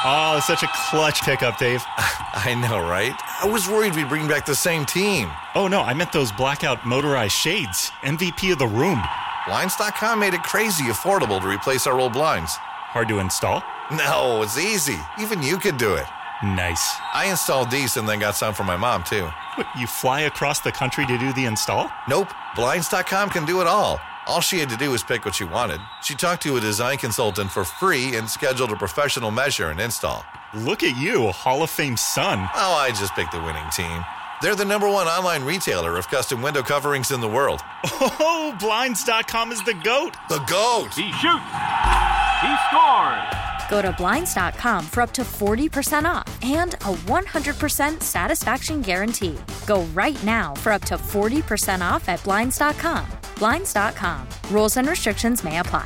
Oh, such a clutch pickup, Dave. I know, right? I was worried we'd bring back the same team. Oh, no, I meant those blackout motorized shades. MVP of the room. Blinds.com made it crazy affordable to replace our old blinds. Hard to install? No, it's easy. Even you could do it. Nice. I installed these and then got some for my mom, too. What, you fly across the country to do the install? Nope. Blinds.com can do it all. All she had to do was pick what she wanted. She talked to a design consultant for free and scheduled a professional measure and install. Look at you, a Hall of Fame son. Oh, I just picked the winning team. They're the #1 online retailer of custom window coverings in the world. Oh, Blinds.com is the GOAT. The GOAT! He shoots. He scores. Go to Blinds.com for up to 40% off and a 100% satisfaction guarantee. Go right now for up to 40% off at Blinds.com. Blinds.com. Rules and restrictions may apply.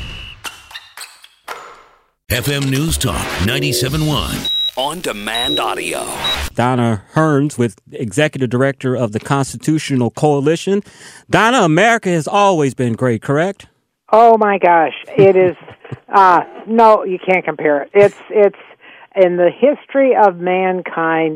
FM News Talk 97.1. On Demand Audio. Donna Hearns with Executive Director of the Constitutional Coalition. Donna, America has always been great, correct? Oh my gosh, it is. No, you can't compare it. It's in the history of mankind.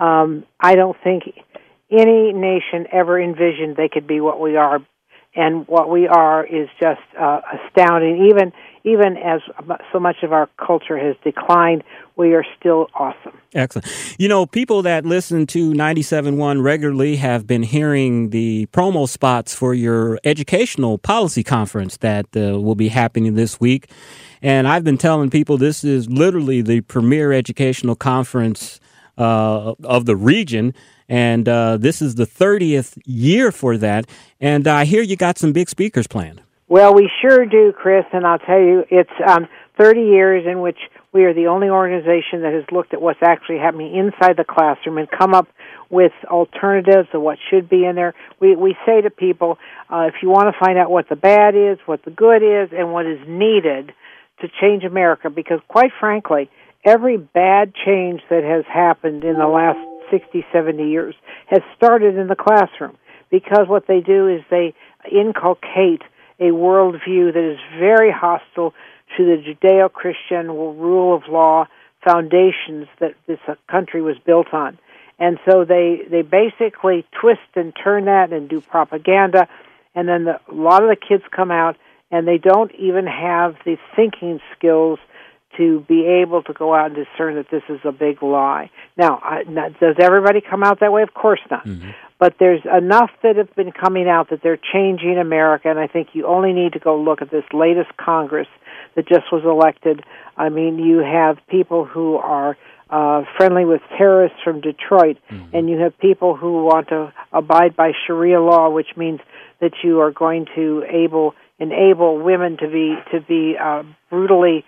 I don't think any nation ever envisioned they could be what we are, and what we are is just astounding. Even as so much of our culture has declined, we are still awesome. Excellent. You know, people that listen to 97.1 regularly have been hearing the promo spots for your educational policy conference that will be happening this week. And I've been telling people this is literally the premier educational conference of the region. And this is the 30th year for that. And I hear you got some big speakers planned. Well, we sure do, Chris, and I'll tell you, it's 30 years in which we are the only organization that has looked at what's actually happening inside the classroom and come up with alternatives of what should be in there. We say to people, if you want to find out what the bad is, what the good is, and what is needed to change America, because quite frankly, every bad change that has happened in the last 60, 70 years has started in the classroom, because what they do is they inculcate a worldview that is very hostile to the Judeo-Christian rule of law foundations that this country was built on. And so they basically twist and turn that and do propaganda, and then a lot of the kids come out and they don't even have the thinking skills to be able to go out and discern that this is a big lie. Now, does everybody come out that way? Of course not. Mm-hmm. But there's enough that have been coming out that they're changing America, and I think you only need to go look at this latest Congress that just was elected. I mean, you have people who are friendly with terrorists from Detroit, mm-hmm. and you have people who want to abide by Sharia law, which means that you are going to enable women to be brutally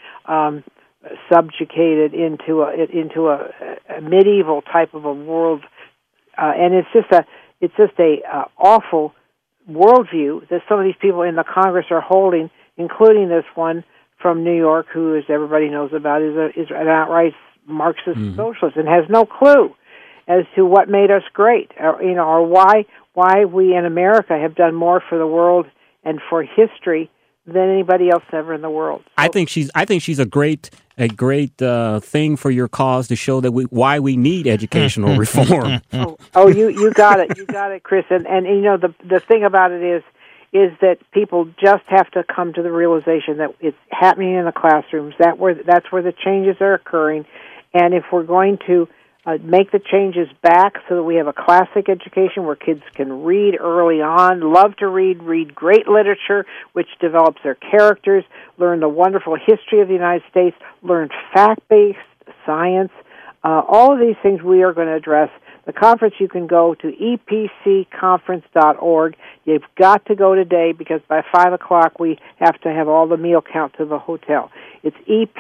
subjugated into a medieval type of a world, and it's just a awful worldview that some of these people in the Congress are holding, including this one from New York, who, as everybody knows about, is an outright Marxist socialist and has no clue as to what made us great, or why we in America have done more for the world and for history than anybody else ever in the world. So, I think she's a great thing for your cause to show that why we need educational reform. You got it, Chris. And you know the thing about it is that people just have to come to the realization that it's happening in the classrooms. That's where the changes are occurring, and if we're going to make the changes back so that we have a classic education where kids can read early on, love to read great literature, which develops their characters, learn the wonderful history of the United States, learn fact-based science. All of these things we are going to address. The conference, you can go to epcconference.org. You've got to go today because by 5 o'clock we have to have all the meal count to the hotel. It's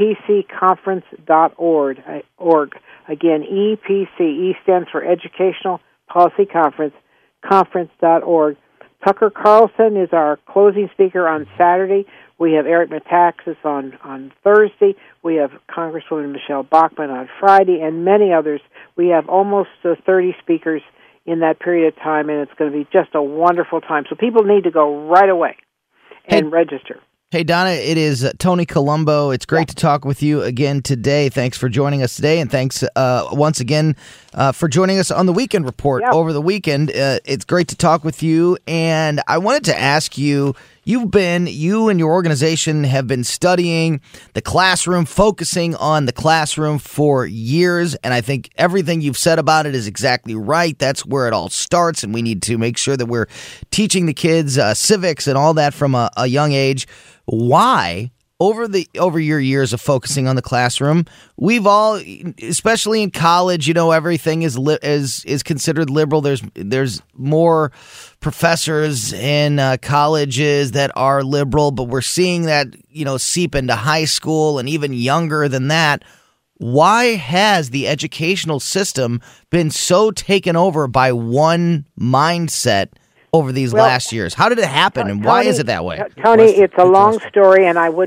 epcconference.org. Again, EPC. E stands for Educational Policy Conference, conference.org. Tucker Carlson is our closing speaker on Saturday. We have Eric Metaxas on Thursday. We have Congresswoman Michelle Bachmann on Friday, and many others. We have almost 30 speakers in that period of time, and it's going to be just a wonderful time. So people need to go right away and register. Hey, Donna, it is Tony Colombo. It's great to talk with you again today. Thanks for joining us today, and thanks once again for joining us on the Weekend Report over the weekend. It's great to talk with you, and I wanted to ask you, you and your organization have been studying the classroom, focusing on the classroom for years, and I think everything you've said about it is exactly right. That's where it all starts, and we need to make sure that we're teaching the kids civics and all that from a young age. Why, over your years of focusing on the classroom, we've all, especially in college, everything is considered liberal. There's more professors in colleges that are liberal, but we're seeing that seep into high school and even younger than that. Why has the educational system been so taken over by one mindset over these last years? How did it happen, and why is it that way? Tony, it's a long story, and I would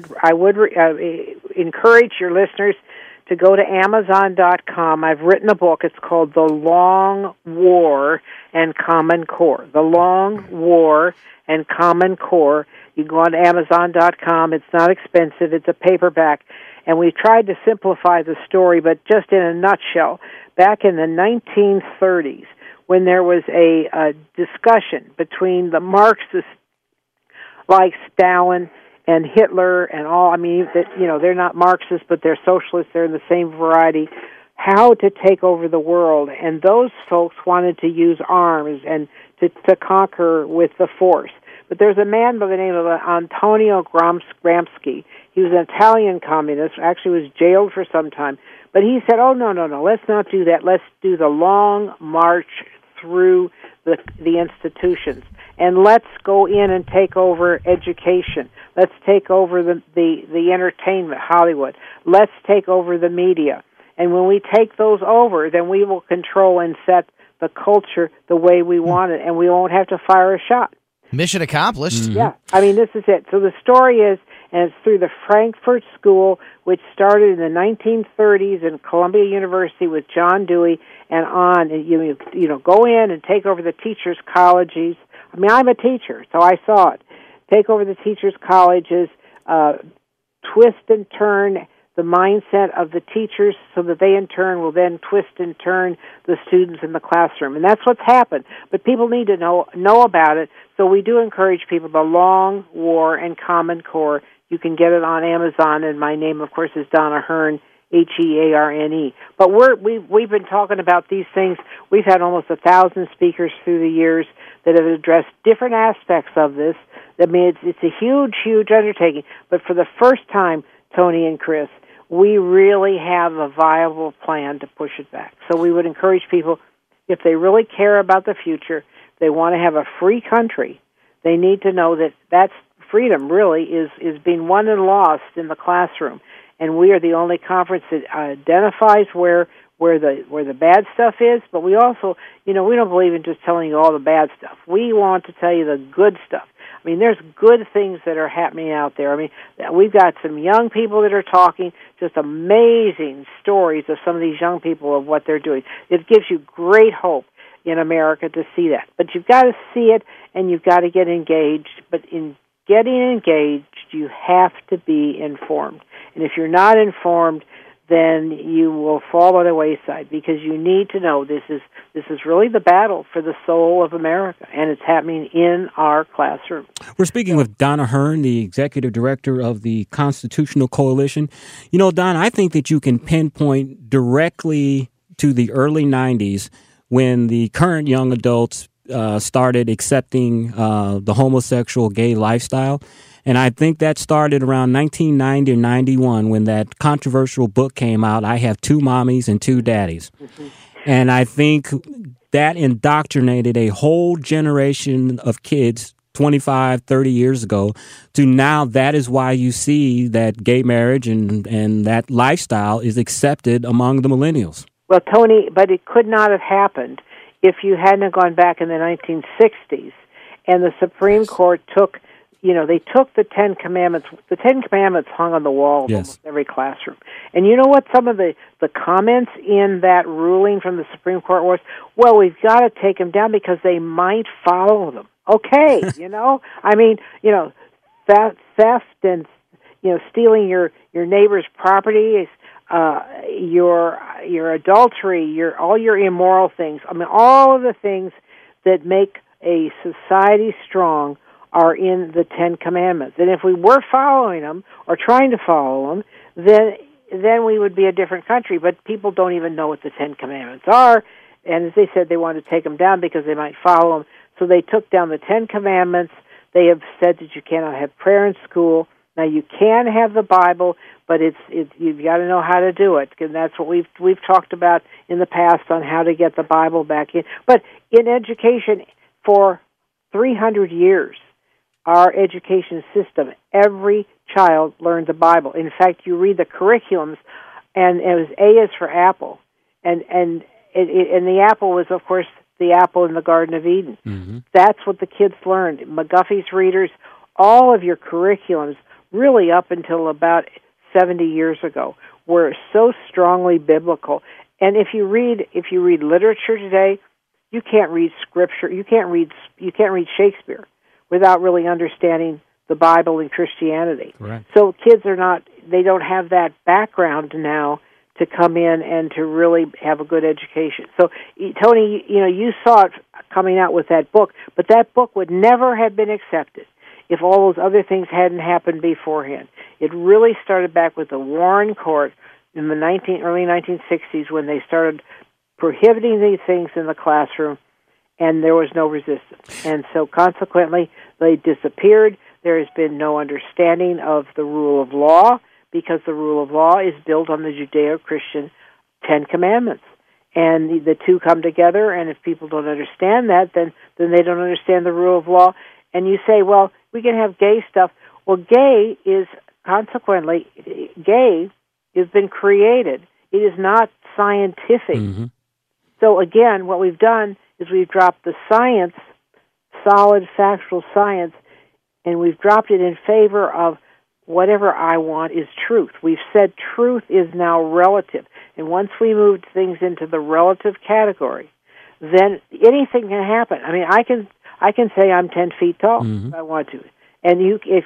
encourage your listeners to go to Amazon.com. I've written a book. It's called The Long War and Common Core. The Long War and Common Core. You can go on to Amazon.com. It's not expensive. It's a paperback. And we tried to simplify the story, but just in a nutshell, back in the 1930s, when there was a discussion between the Marxists like Stalin and Hitler and all, they're not Marxists, but they're socialists, they're in the same variety, how to take over the world. And those folks wanted to use arms and to conquer with the force. But there's a man by the name of Antonio Gramsci. He was an Italian communist, actually was jailed for some time. But he said, no, let's not do that. Let's do the long march through the institutions. And let's go in and take over education. Let's take over the entertainment, Hollywood. Let's take over the media. And when we take those over, then we will control and set the culture the way we want it, and we won't have to fire a shot. Mission accomplished. Mm-hmm. Yeah, this is it. So the story is, and it's through the Frankfurt School, which started in the 1930s in Columbia University with John Dewey, and on. And you go in and take over the teachers' colleges. I'm a teacher, so I saw it. Take over the teachers' colleges, twist and turn the mindset of the teachers so that they in turn will then twist and turn the students in the classroom. And that's what's happened. But people need to know about it, so we do encourage people, The Long War and Common Core. You can get it on Amazon, and my name, of course, is Donna Hearn, Hearne. But we've been talking about these things. We've had almost 1,000 speakers through the years that have addressed different aspects of this. It's a huge, huge undertaking. But for the first time, Tony and Chris, we really have a viable plan to push it back. So we would encourage people, if they really care about the future, they want to have a free country, they need to know that that's freedom really is being won and lost in the classroom. And we are the only conference that identifies where the bad stuff is, but we also, we don't believe in just telling you all the bad stuff. We want to tell you the good stuff. There's good things that are happening out there. We've got some young people that are talking, just amazing stories of some of these young people of what they're doing. It gives you great hope in America to see that. But you've got to see it, and you've got to get engaged. But in getting engaged, you have to be informed. And if you're not informed, then you will fall by the wayside, because you need to know this is really the battle for the soul of America, and it's happening in our classroom. We're speaking with Donna Hearn, the executive director of the Constitutional Coalition. Donna, I think that you can pinpoint directly to the early 90s when the current young adults started accepting the homosexual gay lifestyle. And I think that started around 1990 or 91 when that controversial book came out, I Have Two Mommies and Two Daddies. Mm-hmm. And I think that indoctrinated a whole generation of kids 25, 30 years ago to now that is why you see that gay marriage and that lifestyle is accepted among the millennials. Well, Tony, but it could not have happened if you hadn't gone back in the 1960s and the Supreme Court took they took the Ten Commandments. The Ten Commandments hung on the wall of almost every classroom. And you know what some of the comments in that ruling from the Supreme Court was? Well, we've got to take them down because they might follow them. Okay, theft and stealing your neighbor's property, your adultery, all your immoral things. I mean, all of the things that make a society strong are in the Ten Commandments. And if we were following them or trying to follow them, then we would be a different country. But people don't even know what the Ten Commandments are. And as they said, they wanted to take them down because they might follow them. So they took down the Ten Commandments. They have said that you cannot have prayer in school. Now, you can have the Bible, but you've got to know how to do it, and that's what we've talked about in the past on how to get the Bible back in. But in education, for 300 years, our education system, every child learned the Bible. In fact, you read the curriculums, and it was A is for apple, and the apple was, of course, the apple in the Garden of Eden. Mm-hmm. That's what the kids learned. McGuffey's Readers, all of your curriculums, really up until about 70 years ago, were so strongly biblical. And if you read literature today, you can't read scripture, you can't read Shakespeare without really understanding the Bible and Christianity. Right. So kids they don't have that background now to come in and to really have a good education. So, Tony, you saw it coming out with that book, but that book would never have been accepted if all those other things hadn't happened beforehand. It really started back with the Warren Court in the early 1960s when they started prohibiting these things in the classroom, and there was no resistance. And so consequently, they disappeared. There has been no understanding of the rule of law, because the rule of law is built on the Judeo-Christian Ten Commandments. And the two come together, and if people don't understand that, then they don't understand the rule of law. And you say, well, we can have gay stuff. Well, gay has been created. It is not scientific. Mm-hmm. So again, what we've done is we've dropped the science, solid factual science, and we've dropped it in favor of whatever I want is truth. We've said truth is now relative. And once we moved things into the relative category, then anything can happen. I mean, I can say I'm 10 feet tall if I want to. And if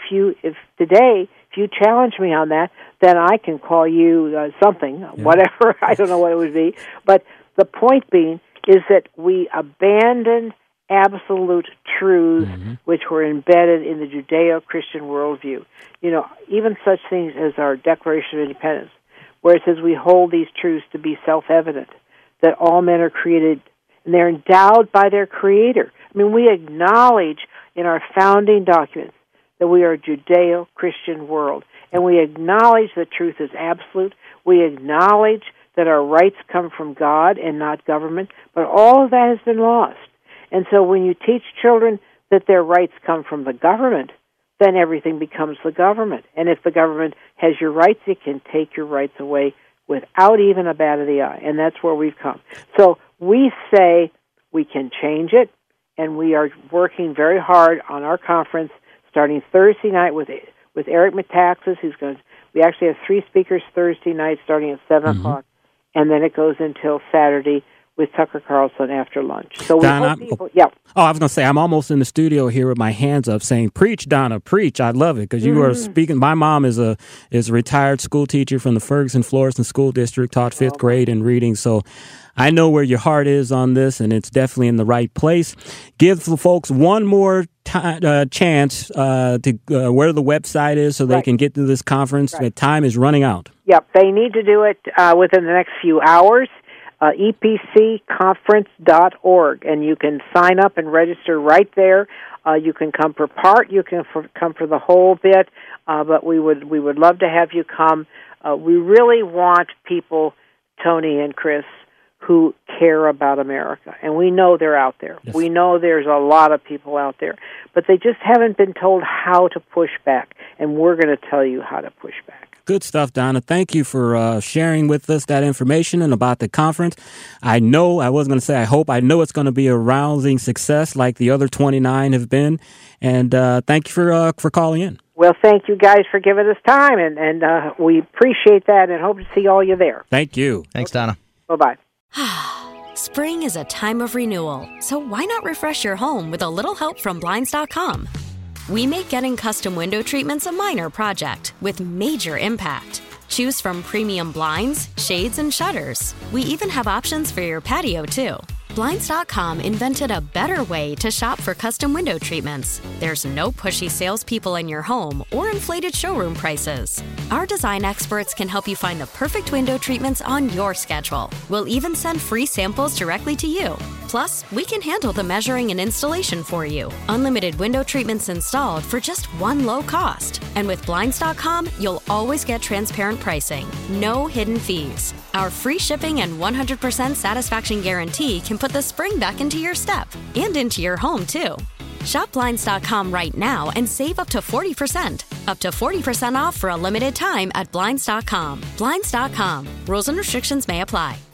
today you challenge me on that, then I can call you something, whatever. I don't know what it would be. But the point being is that we abandoned absolute truths which were embedded in the Judeo-Christian worldview. Even such things as our Declaration of Independence, where it says we hold these truths to be self-evident, that all men are created and they're endowed by their Creator. I mean, we acknowledge in our founding documents that we are a Judeo-Christian world, and we acknowledge that truth is absolute. We acknowledge that our rights come from God and not government, but all of that has been lost. And so when you teach children that their rights come from the government, then everything becomes the government. And if the government has your rights, it can take your rights away without even a bat of the eye. And that's where we've come. So we say we can change it, and we are working very hard on our conference starting Thursday night with Eric Metaxas, we actually have 3 speakers Thursday night starting at 7 o'clock, and then it goes until Saturday with Tucker Carlson after lunch. So we Donna, hope people, I was going to say, I'm almost in the studio here with my hands up saying, preach, Donna, preach. I love it because you are speaking. My mom is a retired school teacher from the Ferguson Florissant School District, taught 5th grade in reading. So I know where your heart is on this, and it's definitely in the right place. Give the folks one more chance to where the website is so they can get to this conference. Right. Time is running out. Yep, they need to do it within the next few hours. EPCconference.org, and you can sign up and register right there. You can come for part, you can come for the whole bit, but we would love to have you come. We really want people, Tony and Chris, who care about America, and we know they're out there. Yes. We know there's a lot of people out there, but they just haven't been told how to push back, and we're going to tell you how to push back. Good stuff, Donna. Thank you for sharing with us that information and about the conference. I know it's going to be a rousing success like the other 29 have been, and thank you for calling in. Well, thank you guys for giving us time, and we appreciate that and hope to see all you there. Thank you. Thanks, Donna. Bye-bye. Spring is a time of renewal, so why not refresh your home with a little help from Blinds.com? We make getting custom window treatments a minor project with major impact. Choose from premium blinds, shades, and shutters. We even have options for your patio, too. Blinds.com invented a better way to shop for custom window treatments. There's no pushy salespeople in your home or inflated showroom prices. Our design experts can help you find the perfect window treatments on your schedule. We'll even send free samples directly to you. Plus, we can handle the measuring and installation for you. Unlimited window treatments installed for just one low cost. And with Blinds.com, you'll always get transparent pricing. No hidden fees. Our free shipping and 100% satisfaction guarantee can put the spring back into your step and into your home, too. Shop Blinds.com right now and save up to 40%. Up to 40% off for a limited time at Blinds.com. Blinds.com. Rules and restrictions may apply.